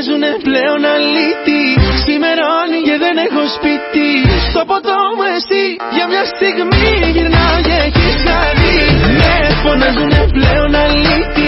φωνάζουνε πλέον αλήτη. Ξημερώνει και δεν έχω σπίτι. Στο ποτό μου εσύ για μια στιγμή γυρνάω και έχεις χαθεί. Με φωνάζουνε πλέον αλήτη.